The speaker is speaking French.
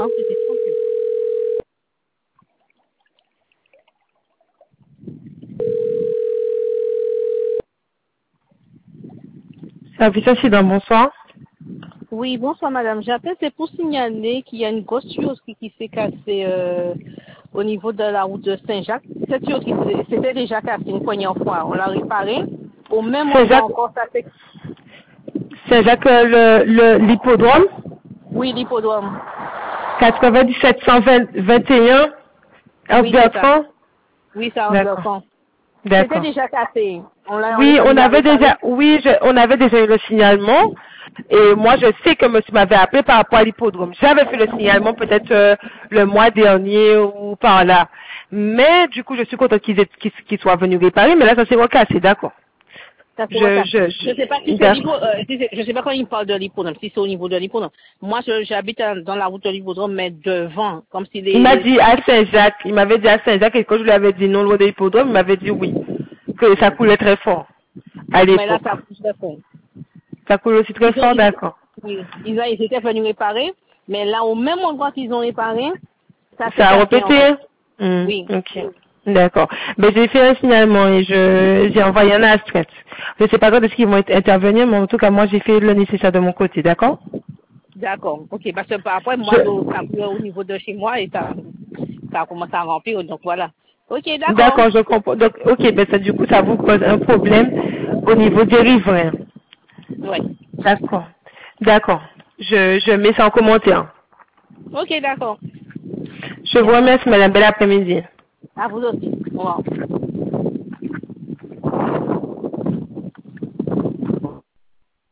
hein, c'était tranquille. Service incident, bonsoir. Oui, bonsoir madame. J'appelle, c'est pour signaler qu'il y a une grosse tuyauterie qui s'est cassée au niveau de la route de Saint-Jacques. Cette tuyauterie, c'était déjà cassé une poignée de fois. On l'a réparée. Au même endroit Saint-Jacques, encore, ça fait... Saint-Jacques, l'hippodrome, Oui, l'hippodrome. 97 121, Oui, c'est ça. Bertrand. Oui, ça en D'accord, bloquant. C'était d'accord. déjà cassé. On Oui, est venu on la avait réparer. déjà, on avait déjà eu le signalement. Et moi, je sais que monsieur m'avait appelé par rapport à l'hippodrome. J'avais fait le signalement peut-être le mois dernier ou par là. Mais du coup, je suis contente qu'ils soient venus réparer. Mais là, ça s'est recassé, d'accord. Ça se recasse. Je sais pas si c'est D'accord. je sais pas quand il parle de l'hippodrome, si c'est au niveau de l'hippodrome. Moi, j'habite dans la route de l'hippodrome, mais devant, comme si Il m'a dit à Saint-Jacques, il m'avait dit à Saint-Jacques, et quand je lui avais dit non loin de l'hippodrome, il m'avait dit oui, que ça coulait très fort à mais là, l'époque. ça pousse de fond. Ça coule aussi très fort, d'accord. Oui, ils étaient venus réparer, mais là, au même endroit qu'ils ont réparé, ça s'est Ça a cassé répété? encore. Oui. Ok. D'accord. Mais j'ai fait un signalement et j'ai envoyé un astreinte. Je sais pas quand est-ce qu'ils vont intervenir, mais en tout cas, moi, j'ai fait le nécessaire de mon côté, d'accord? D'accord. Ok, parce que après, moi, Je, ça coule au niveau de chez moi et ça commence à remplir, donc voilà. Ok, d'accord. d'accord, je comprends. Donc, ok, ben ça, du coup, ça vous cause un problème au niveau des riverains. Ouais. D'accord. D'accord. Je mets ça en commentaire. Ok, d'accord. Je vous Merci. remercie, madame. Bel après-midi. À vous aussi. Au revoir.